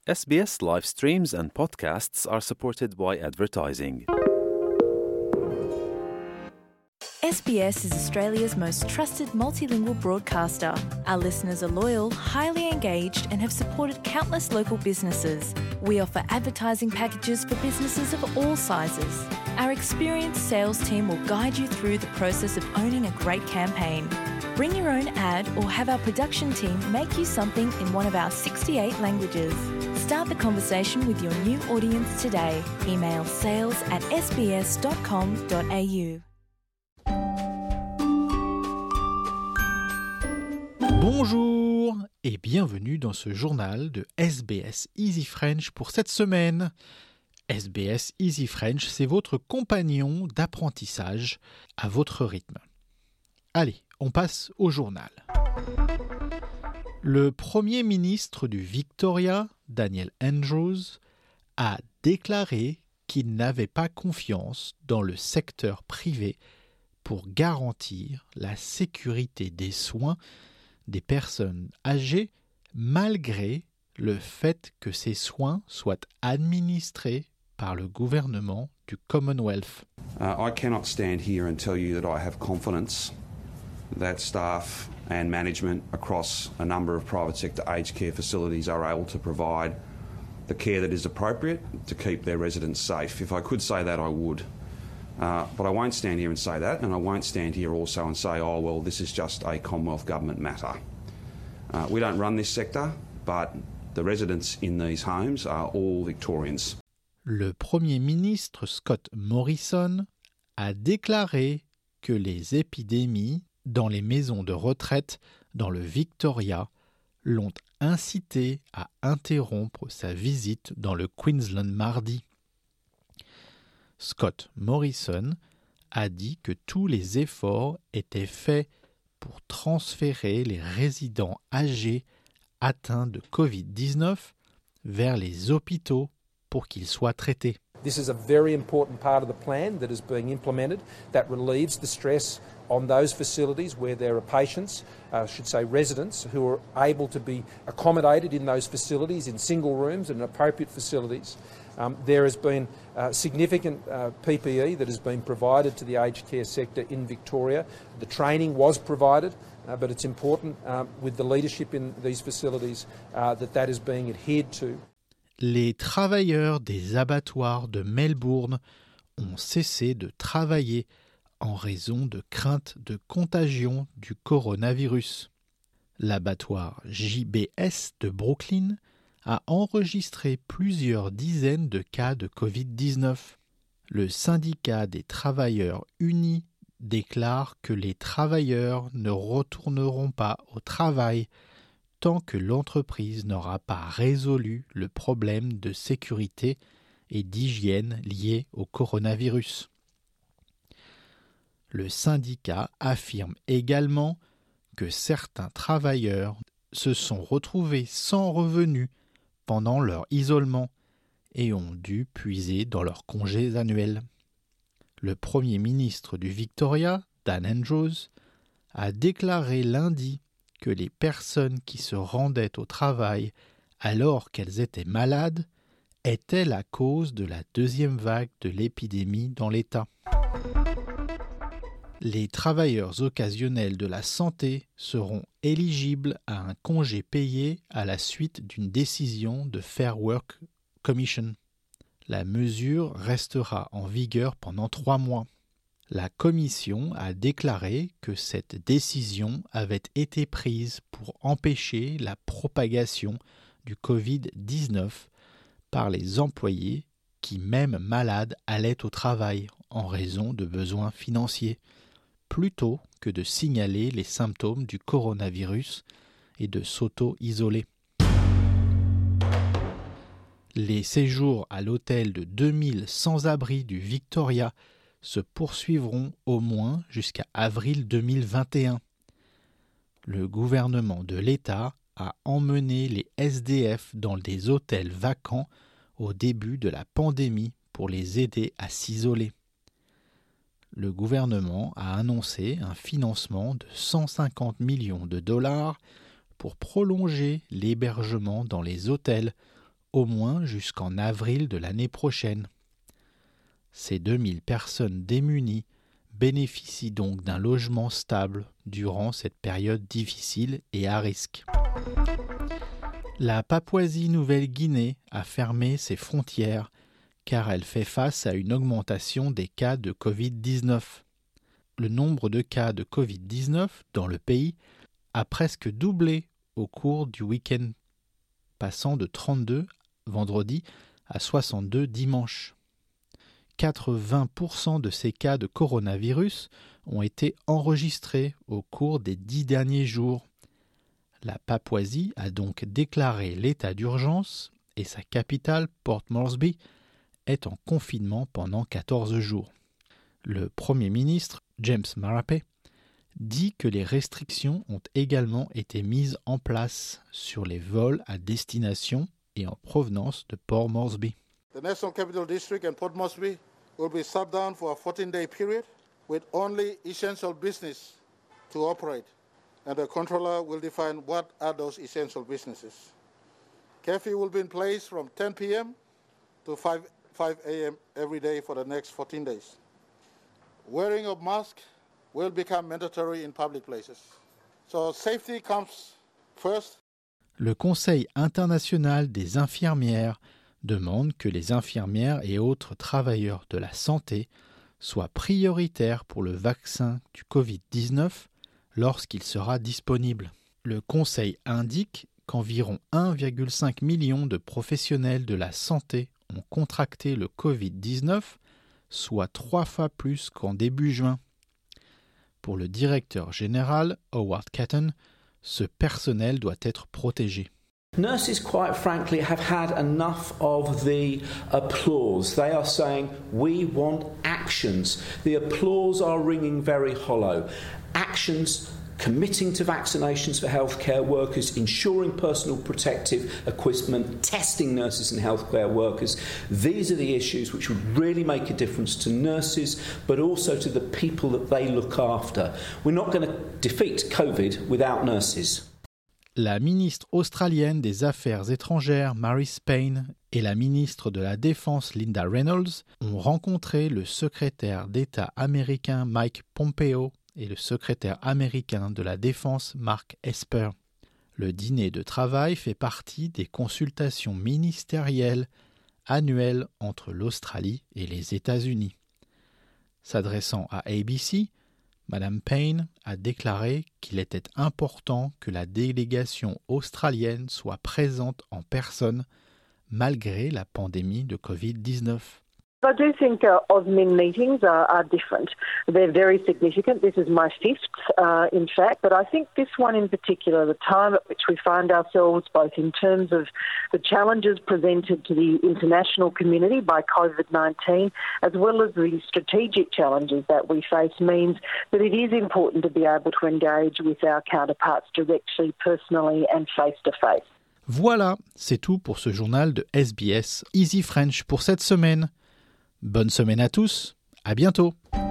SBS live streams and podcasts are supported by advertising. SBS is Australia's most trusted multilingual broadcaster. Our listeners are loyal, highly engaged, and have supported countless local businesses. We offer advertising packages for businesses of all sizes. Our experienced sales team will guide you through the process of owning a great campaign. Bring your own ad or have our production team make you something in one of our 68 languages. Start the conversation with your new audience today. Email sales@sbs.com.au. Bonjour et bienvenue dans ce journal de SBS Easy French pour cette semaine. SBS Easy French, c'est votre compagnon d'apprentissage à votre rythme. Allez, on passe au journal. Le Premier ministre du Victoria, Daniel Andrews, a déclaré qu'il n'avait pas confiance dans le secteur privé pour garantir la sécurité des soins des personnes âgées malgré le fait que ces soins soient administrés par le gouvernement du Commonwealth. I cannot stand here and tell you that I have confidence that staff and management across a number of private sector aged care facilities are able to provide the care that is appropriate to keep their residents safe. If I could say that, I would. But I won't stand here and say that, and I won't stand here also and say, oh, well, this is just a Commonwealth Government matter. We don't run this sector, but the residents in these homes are all Victorians. Le Premier ministre Scott Morrison a déclaré que les épidémies dans les maisons de retraite dans le Victoria l'ont incité à interrompre sa visite dans le Queensland mardi. Scott Morrison a dit que tous les efforts étaient faits pour transférer les résidents âgés atteints de COVID-19 vers les hôpitaux pour qu'ils soient traités. This is a very important part of the plan that is being implemented that relieves the stress on those facilities where there are patients, residents, who are able to be accommodated in those facilities in single rooms and appropriate facilities. There has been significant PPE that has been provided to the aged care sector in Victoria. The training was provided, but it's important with the leadership in these facilities that is being adhered to. Les travailleurs des abattoirs de Melbourne ont cessé de travailler en raison de crainte de contagion du coronavirus. L'abattoir JBS de Brooklyn a enregistré plusieurs dizaines de cas de COVID-19. Le syndicat des travailleurs unis déclare que les travailleurs ne retourneront pas au travail tant que l'entreprise n'aura pas résolu le problème de sécurité et d'hygiène lié au coronavirus. Le syndicat affirme également que certains travailleurs se sont retrouvés sans revenus pendant leur isolement et ont dû puiser dans leurs congés annuels. Le Premier ministre du Victoria, Dan Andrews, a déclaré lundi que les personnes qui se rendaient au travail alors qu'elles étaient malades étaient la cause de la deuxième vague de l'épidémie dans l'État. Les travailleurs occasionnels de la santé seront éligibles à un congé payé à la suite d'une décision de Fair Work Commission. La mesure restera en vigueur pendant 3 mois. La Commission a déclaré que cette décision avait été prise pour empêcher la propagation du Covid-19 par les employés qui, même malades, allaient au travail en raison de besoins financiers, plutôt que de signaler les symptômes du coronavirus et de s'auto-isoler. Les séjours à l'hôtel de 2000 sans-abri du Victoria se poursuivront au moins jusqu'à avril 2021. Le gouvernement de l'État a emmené les SDF dans des hôtels vacants au début de la pandémie pour les aider à s'isoler. Le gouvernement a annoncé un financement de 150 millions de dollars pour prolonger l'hébergement dans les hôtels au moins jusqu'en avril de l'année prochaine. Ces 2000 personnes démunies bénéficient donc d'un logement stable durant cette période difficile et à risque. La Papouasie-Nouvelle-Guinée a fermé ses frontières car elle fait face à une augmentation des cas de Covid-19. Le nombre de cas de Covid-19 dans le pays a presque doublé au cours du week-end, passant de 32 vendredi à 62 dimanche. 80% de ces cas de coronavirus ont été enregistrés au cours des 10 derniers jours. La Papouasie a donc déclaré l'état d'urgence et sa capitale, Port Moresby, est en confinement pendant 14 jours. Le Premier ministre, James Marape, dit que les restrictions ont également été mises en place sur les vols à destination et en provenance de Port Moresby. The National Capital District and Port Moresby will be shut down for a 14-day period with only essential business to operate, and the controller will define what are those essential businesses. Curfew will be in place from 10 p.m. to 5 a.m. every day for the next 14 days. Wearing of masks will become mandatory in public places. So safety comes first. Le Conseil international des infirmières demande que les infirmières et autres travailleurs de la santé soient prioritaires pour le vaccin du Covid-19 lorsqu'il sera disponible. Le Conseil indique qu'environ 1,5 million de professionnels de la santé ont contracté le Covid-19, soit 3 fois plus qu'en début juin. Pour le directeur général, Howard Catton, ce personnel doit être protégé. Nurses, quite frankly, have had enough of the applause. They are saying, we want actions. The applause are ringing very hollow. Actions, committing to vaccinations for healthcare workers, ensuring personal protective equipment, testing nurses and healthcare workers. These are the issues which would really make a difference to nurses, but also to the people that they look after. We're not going to defeat COVID without nurses. La ministre australienne des Affaires étrangères, Marise Payne, et la ministre de la Défense, Linda Reynolds, ont rencontré le secrétaire d'État américain Mike Pompeo et le secrétaire américain de la Défense, Mark Esper. Le dîner de travail fait partie des consultations ministérielles annuelles entre l'Australie et les États-Unis. S'adressant à ABC, Madame Payne a déclaré qu'il était important que la délégation australienne soit présente en personne malgré la pandémie de Covid-19. I do think OSMIN meetings are different. They're very significant. This is my fifth, in fact, but I think this one in particular, the time at which we find ourselves, both in terms of the challenges presented to the international community by COVID-19, as well as the strategic challenges that we face, means that it is important to be able to engage with our counterparts directly, personally and face-to-face. Voilà, c'est tout pour ce journal de SBS Easy French pour cette semaine. Bonne semaine à tous, à bientôt.